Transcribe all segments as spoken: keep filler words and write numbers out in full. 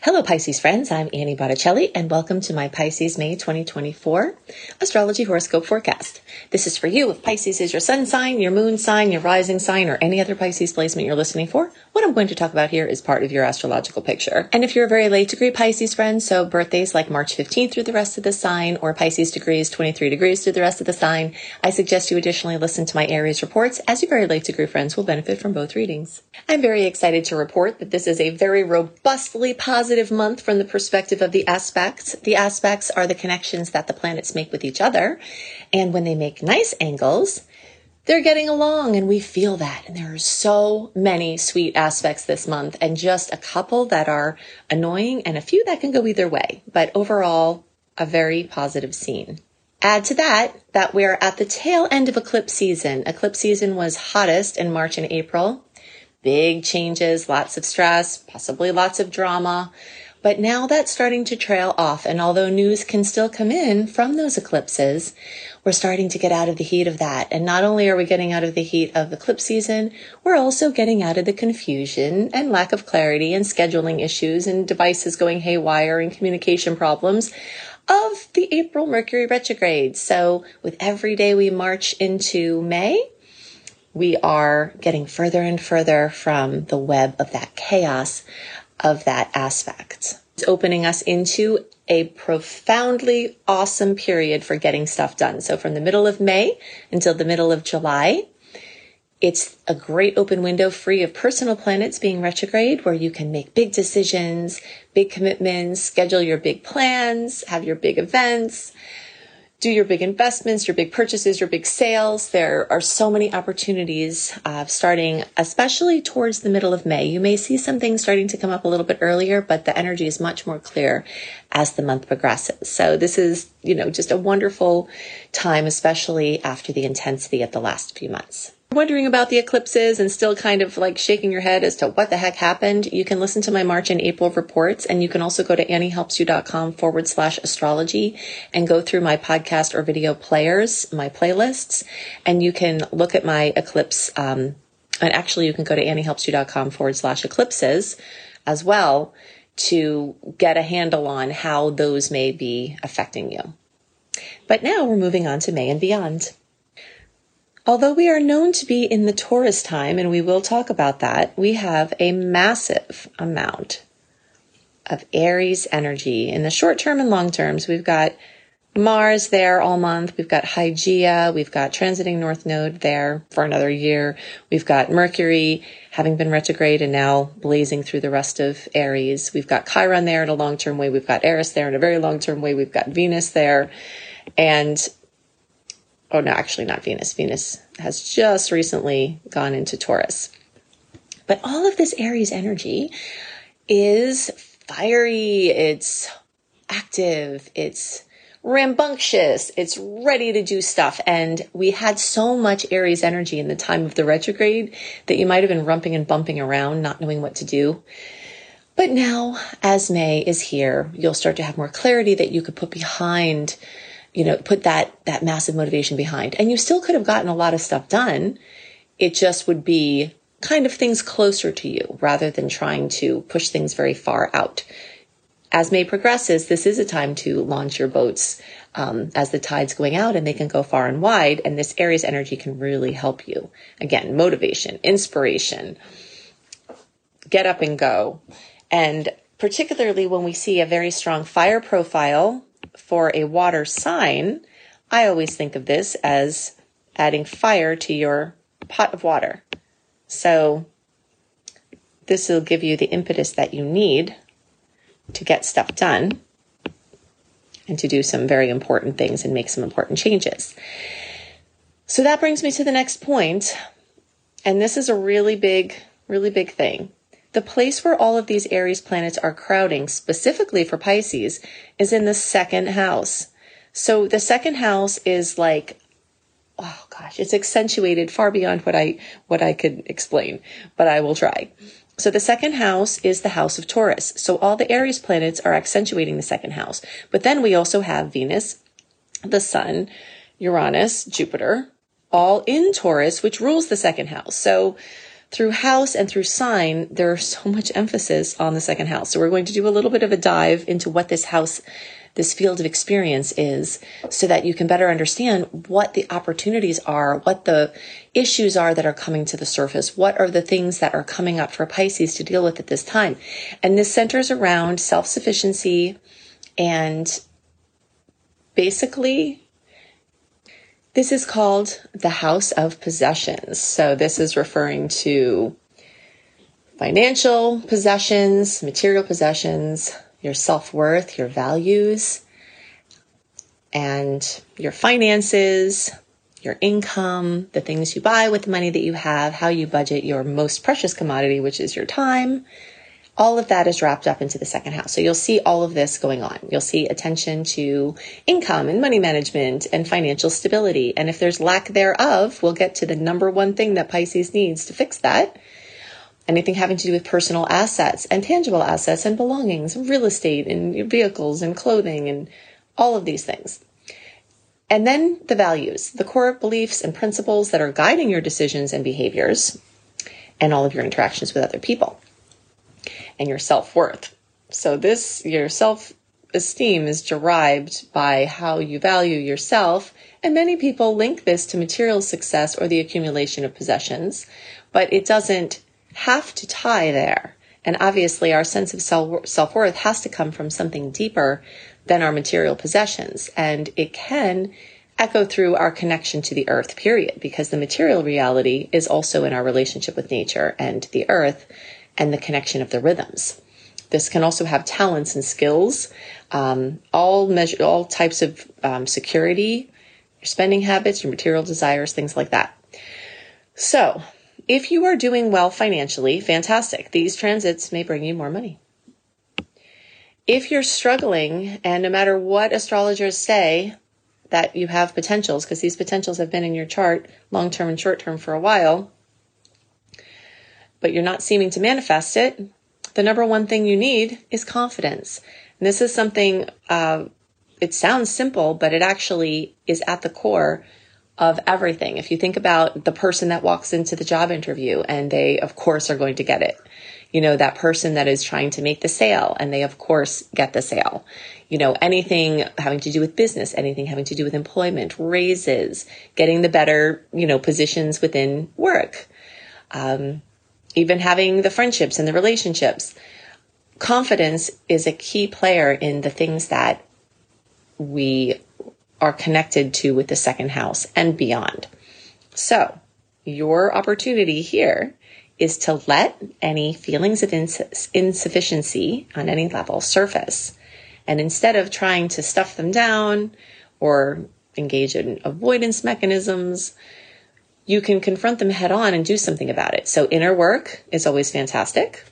Hello Pisces friends, I'm Annie Botticelli and welcome to my Pisces May twenty twenty-four Astrology Horoscope Forecast. This is for you if Pisces is your sun sign, your moon sign, your rising sign, or any other Pisces placement you're listening for. What I'm going to talk about here is part of your astrological picture. And if you're a very late degree Pisces friend, so birthdays like March fifteenth through the rest of the sign, or Pisces degrees twenty-three degrees through the rest of the sign, I suggest you additionally listen to my Aries reports, as your very late degree friends will benefit from both readings. I'm very excited to report that this is a very robustly positive month from the perspective of the aspects. The aspects are the connections that the planets make with each other. And when they make nice angles, they're getting along and we feel that. And there are so many sweet aspects this month and just a couple that are annoying and a few that can go either way. But overall, a very positive scene. Add to that, that we're at the tail end of eclipse season. Eclipse season was hottest in March and April. Big changes, lots of stress, possibly lots of drama. But now that's starting to trail off. And although news can still come in from those eclipses, we're starting to get out of the heat of that. And not only are we getting out of the heat of eclipse season, we're also getting out of the confusion and lack of clarity and scheduling issues and devices going haywire and communication problems of the April Mercury retrograde. So with every day we march into May, we are getting further and further from the web of that chaos of that aspect. It's opening us into a profoundly awesome period for getting stuff done. So from the middle of May until the middle of July, it's a great open window free of personal planets being retrograde where you can make big decisions, big commitments, schedule your big plans, have your big events, do your big investments, your big purchases, your big sales. There are so many opportunities uh, starting, especially towards the middle of May. You may see some things starting to come up a little bit earlier, but the energy is much more clear as the month progresses. So this is, you know, just a wonderful time, especially after the intensity of the last few months. Wondering about the eclipses and still kind of like shaking your head as to what the heck happened, you can listen to my March and April reports, and you can also go to anniehelpsyou.com forward slash astrology and go through my podcast or video players, my playlists, and you can look at my eclipse. Um, and actually, you can go to anniehelpsyou.com forward slash eclipses as well to get a handle on how those may be affecting you. But now we're moving on to May and beyond. Although we are known to be in the Taurus time, and we will talk about that, we have a massive amount of Aries energy in the short term and long terms. We've got Mars there all month. We've got Hygeia. We've got transiting North Node there for another year. We've got Mercury having been retrograde and now blazing through the rest of Aries. We've got Chiron there in a long-term way. We've got Eris there in a very long-term way. We've got Venus there. And Oh, no, actually not Venus. Venus has just recently gone into Taurus. But all of this Aries energy is fiery. It's active. It's rambunctious. It's ready to do stuff. And we had so much Aries energy in the time of the retrograde that you might have been rumping and bumping around, not knowing what to do. But now, as May is here, you'll start to have more clarity that you could put behind you know, put that, that massive motivation behind. And you still could have gotten a lot of stuff done. It just would be kind of things closer to you rather than trying to push things very far out. As May progresses, this is a time to launch your boats um, as the tide's going out and they can go far and wide. And this Aries energy can really help you. Again, motivation, inspiration, get up and go. And particularly when we see a very strong fire profile for a water sign, I always think of this as adding fire to your pot of water. So this will give you the impetus that you need to get stuff done and to do some very important things and make some important changes. So that brings me to the next point, and this is a really big, really big thing. The place where all of these Aries planets are crowding, specifically for Pisces, is in the second house. So the second house is like, oh gosh, it's accentuated far beyond what I what I could explain, but I will try. So the second house is the house of Taurus. So all the Aries planets are accentuating the second house. But then we also have Venus, the Sun, Uranus, Jupiter, all in Taurus, which rules the second house. So through house and through sign, there's so much emphasis on the second house. So we're going to do a little bit of a dive into what this house, this field of experience is, so that you can better understand what the opportunities are, what the issues are that are coming to the surface, what are the things that are coming up for Pisces to deal with at this time. And this centers around self-sufficiency and basically, this is called the House of Possessions. So this is referring to financial possessions, material possessions, your self-worth, your values, and your finances, your income, the things you buy with the money that you have, how you budget your most precious commodity, which is your time. All of that is wrapped up into the second house. So you'll see all of this going on. You'll see attention to income and money management and financial stability. And if there's lack thereof, we'll get to the number one thing that Pisces needs to fix that. Anything having to do with personal assets and tangible assets and belongings, real estate and vehicles and clothing and all of these things. And then the values, the core beliefs and principles that are guiding your decisions and behaviors and all of your interactions with other people. And your self-worth. So this, your self-esteem is derived by how you value yourself. And many people link this to material success or the accumulation of possessions, but it doesn't have to tie there. And obviously our sense of self-worth has to come from something deeper than our material possessions. And it can echo through our connection to the earth, period, because the material reality is also in our relationship with nature and the earth, and the connection of the rhythms. This can also have talents and skills, um, all measure, all types of um, security, your spending habits, your material desires, things like that. So if you are doing well financially, fantastic. These transits may bring you more money. If you're struggling, and no matter what astrologers say that you have potentials, because these potentials have been in your chart long-term and short-term for a while, but you're not seeming to manifest it, the number one thing you need is confidence. And this is something, uh, it sounds simple, but it actually is at the core of everything. If you think about the person that walks into the job interview and they, of course, are going to get it. You know, that person that is trying to make the sale and they, of course, get the sale. You know, anything having to do with business, anything having to do with employment, raises, getting the better, you know, positions within work. Um, Even having the friendships and the relationships. Confidence is a key player in the things that we are connected to with the second house and beyond. So your opportunity here is to let any feelings of ins- insufficiency on any level surface. And instead of trying to stuff them down or engage in avoidance mechanisms, you can confront them head on and do something about it. So inner work is always fantastic.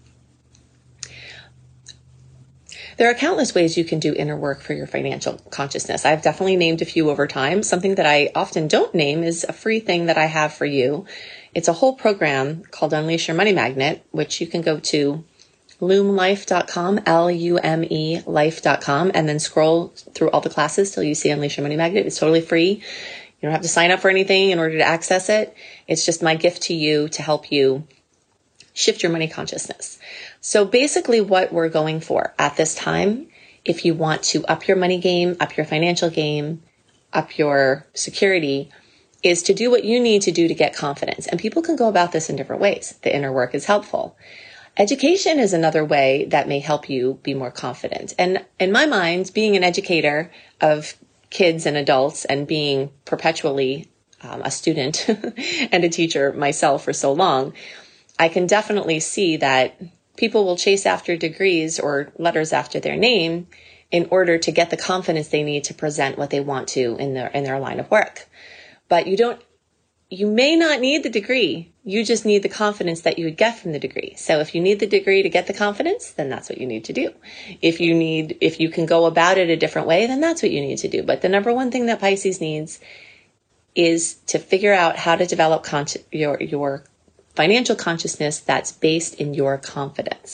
There are countless ways you can do inner work for your financial consciousness. I've definitely named a few over time. Something that I often don't name is a free thing that I have for you. It's a whole program called Unleash Your Money Magnet, which you can go to lume life dot com, L U M E life dot com, and then scroll through all the classes till you see Unleash Your Money Magnet. It's totally free. You don't have to sign up for anything in order to access it. It's just my gift to you to help you shift your money consciousness. So basically what we're going for at this time, if you want to up your money game, up your financial game, up your security, is to do what you need to do to get confidence. And people can go about this in different ways. The inner work is helpful. Education is another way that may help you be more confident. And in my mind, being an educator of kids and adults and being perpetually um, a student and a teacher myself for so long, I can definitely see that people will chase after degrees or letters after their name in order to get the confidence they need to present what they want to in their in their line of work. But you don't, you may not need the degree. You just need the confidence that you would get from the degree. So if you need the degree to get the confidence, then that's what you need to do. If you need, if you can go about it a different way, then that's what you need to do. But the number one thing that Pisces needs is to figure out how to develop con- your, your financial consciousness that's based in your confidence.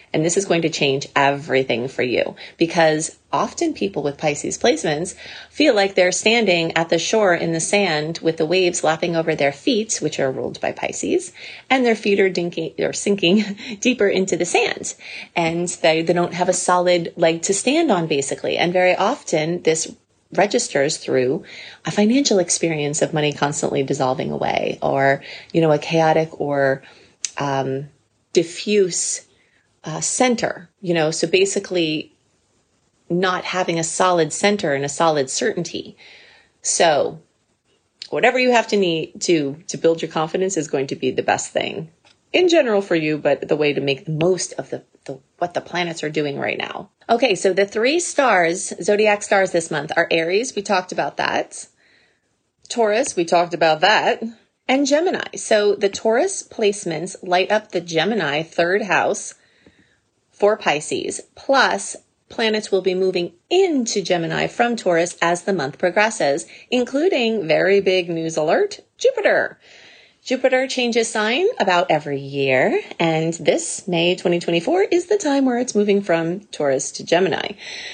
And this is going to change everything for you, because often people with Pisces placements feel like they're standing at the shore in the sand with the waves lapping over their feet, which are ruled by Pisces, and their feet are dinking or sinking deeper into the sand. And they, they don't have a solid leg to stand on, basically. And very often this registers through a financial experience of money constantly dissolving away, or, you know, a chaotic or um, diffuse uh, center, you know, so basically not having a solid center and a solid certainty. So whatever you have to need to, to build your confidence is going to be the best thing in general for you, but the way to make the most of the, the what the planets are doing right now. Okay, so the three stars, zodiac stars this month are Aries. We talked about that. Taurus, we talked about that. And Gemini. So the Taurus placements light up the Gemini third house for Pisces. Plus, planets will be moving into Gemini from Taurus as the month progresses, including, very big news alert, Jupiter. Jupiter changes sign about every year, and this May twenty twenty-four is the time where it's moving from Taurus to Gemini.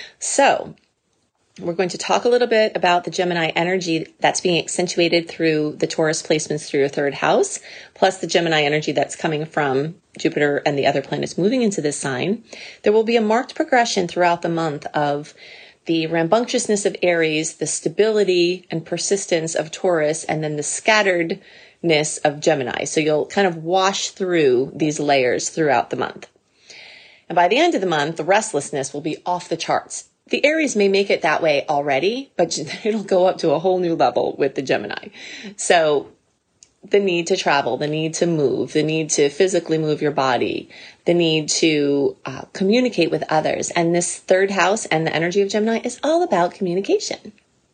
So we're going to talk a little bit about the Gemini energy that's being accentuated through the Taurus placements through your third house, plus the Gemini energy that's coming from Jupiter and the other planets moving into this sign. There will be a marked progression throughout the month of the rambunctiousness of Aries, the stability and persistence of Taurus, and then the scattered of Gemini. So you'll kind of wash through these layers throughout the month. And by the end of the month, the restlessness will be off the charts. The Aries may make it that way already, but it'll go up to a whole new level with the Gemini. So the need to travel, the need to move, the need to physically move your body, the need to uh, communicate with others. And this third house and the energy of Gemini is all about communication.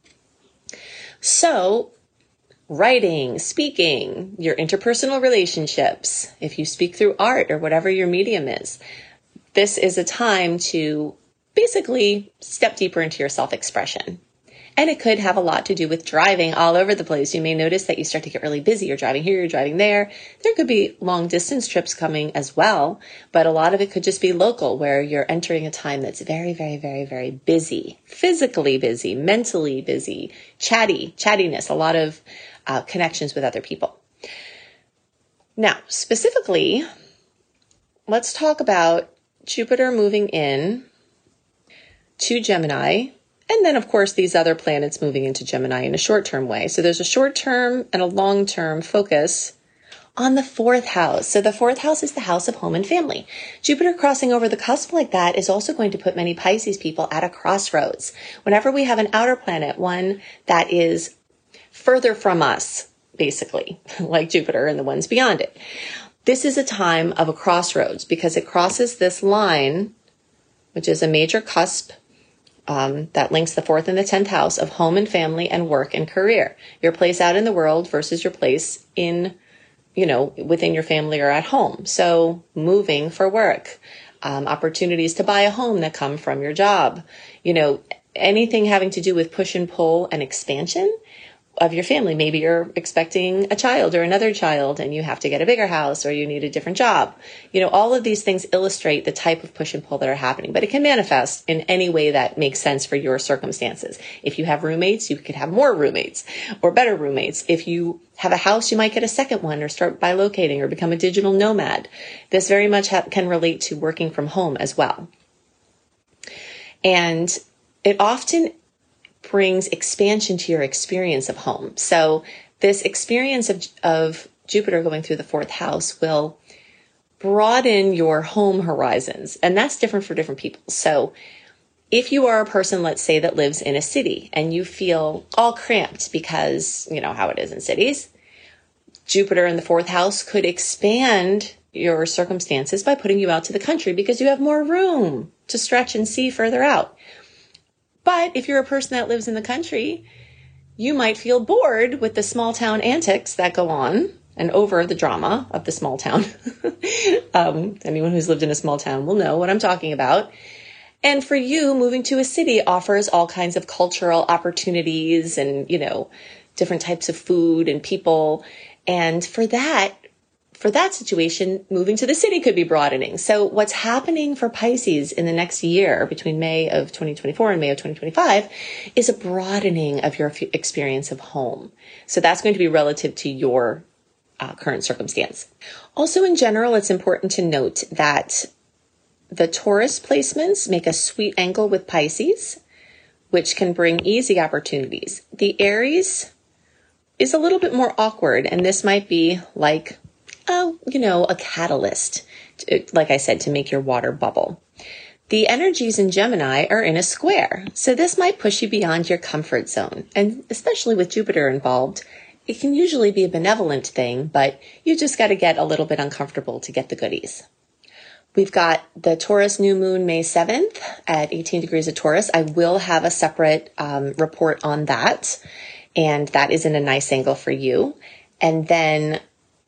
So writing, speaking, your interpersonal relationships, if you speak through art or whatever your medium is, this is a time to basically step deeper into your self-expression. And it could have a lot to do with driving all over the place. You may notice that you start to get really busy. You're driving here, you're driving there. There could be long distance trips coming as well, but a lot of it could just be local, where you're entering a time that's very, very, very, very busy, physically busy, mentally busy, chatty, chattiness, a lot of uh, connections with other people. Now, specifically, let's talk about Jupiter moving in to Gemini. And then, of course, these other planets moving into Gemini in a short-term way. So there's a short-term and a long-term focus on the fourth house. So the fourth house is the house of home and family. Jupiter crossing over the cusp like that is also going to put many Pisces people at a crossroads. Whenever we have an outer planet, one that is further from us, basically, like Jupiter and the ones beyond it, this is a time of a crossroads because it crosses this line, which is a major cusp, Um, that links the fourth and the tenth house of home and family and work and career. Your place out in the world versus your place in, you know, within your family or at home. So moving for work, um, opportunities to buy a home that come from your job, you know, anything having to do with push and pull and expansion of your family. Maybe you're expecting a child or another child and you have to get a bigger house or you need a different job. You know, all of these things illustrate the type of push and pull that are happening, but it can manifest in any way that makes sense for your circumstances. If you have roommates, you could have more roommates or better roommates. If you have a house, you might get a second one or start bilocating or become a digital nomad. This very much ha- can relate to working from home as well. And it often brings expansion to your experience of home. So this experience of, of Jupiter going through the fourth house will broaden your home horizons. And that's different for different people. So if you are a person, let's say, that lives in a city and you feel all cramped because, you know, how it is in cities, Jupiter in the fourth house could expand your circumstances by putting you out to the country because you have more room to stretch and see further out. But if you're a person that lives in the country, you might feel bored with the small town antics that go on and over the drama of the small town. um, anyone who's lived in a small town will know what I'm talking about. And for you, moving to a city offers all kinds of cultural opportunities and, you know, different types of food and people. And for that, for that situation, moving to the city could be broadening. So what's happening for Pisces in the next year between May of twenty twenty-four and May of twenty twenty-five is a broadening of your experience of home. So that's going to be relative to your uh, current circumstance. Also, in general, it's important to note that the Taurus placements make a sweet angle with Pisces, which can bring easy opportunities. The Aries is a little bit more awkward, and this might be like Uh, you know, a catalyst, to, like I said, to make your water bubble. The energies in Gemini are in a square, so this might push you beyond your comfort zone. And especially with Jupiter involved, it can usually be a benevolent thing, but you just got to get a little bit uncomfortable to get the goodies. We've got the Taurus new moon May seventh at eighteen degrees of Taurus. I will have a separate um, report on that, and that is in a nice angle for you. And then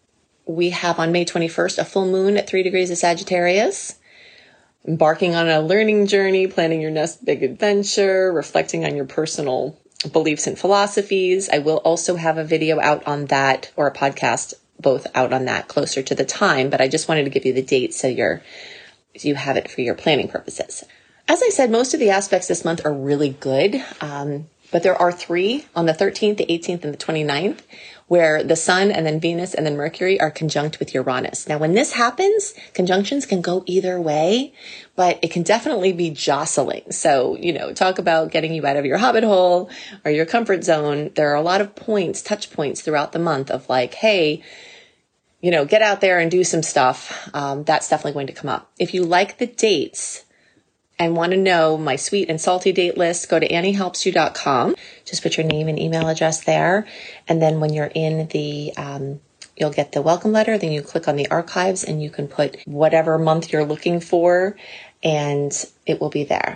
we have on May twenty-first a full moon at three degrees of Sagittarius, embarking on a learning journey, planning your next big adventure, reflecting on your personal beliefs and philosophies. I will also have a video out on that, or a podcast, both out on that closer to the time, but I just wanted to give you the date so you're, you have it for your planning purposes. As I said, most of the aspects this month are really good, um, but there are three on the thirteenth, the eighteenth, and the twenty-ninth, where the Sun and then Venus and then Mercury are conjunct with Uranus. Now, when this happens, conjunctions can go either way, but it can definitely be jostling. So, you know, talk about getting you out of your hobbit hole or your comfort zone. There are a lot of points, touch points throughout the month of like, hey, you know, get out there and do some stuff. Um, that's definitely going to come up. If you like the dates and want to know my sweet and salty date list, go to annie helps you dot com. Just put your name and email address there. And then when you're in the, um, you'll get the welcome letter. Then you click on the archives and you can put whatever month you're looking for and it will be there.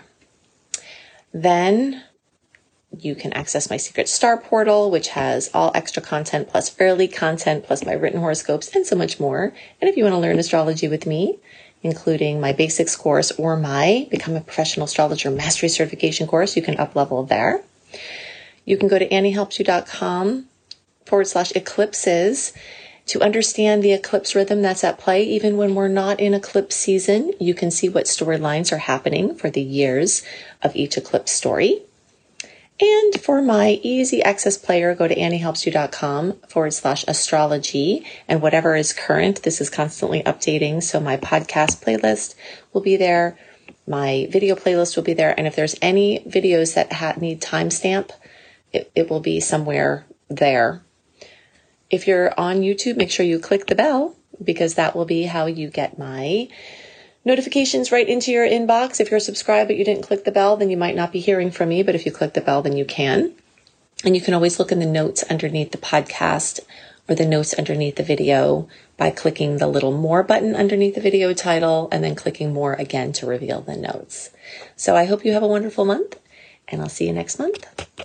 Then you can access my secret star portal, which has all extra content plus early content plus my written horoscopes and so much more. And if you want to learn astrology with me, including my basics course or my Become a Professional Astrologer Mastery Certification course, you can up level there. You can go to annie helps you dot com forward slash eclipses to understand the eclipse rhythm that's at play. Even when we're not in eclipse season, you can see what storylines are happening for the years of each eclipse story. And for my easy access player, go to annie helps you dot com forward slash astrology. And whatever is current, this is constantly updating. So my podcast playlist will be there. My video playlist will be there. And if there's any videos that ha- need timestamp, it, it will be somewhere there. If you're on YouTube, make sure you click the bell because that will be how you get my notifications right into your inbox. If you're subscribed but you didn't click the bell, then you might not be hearing from me. But if you click the bell, then you can. And you can always look in the notes underneath the podcast or the notes underneath the video by clicking the little more button underneath the video title and then clicking more again to reveal the notes. So I hope you have a wonderful month and I'll see you next month.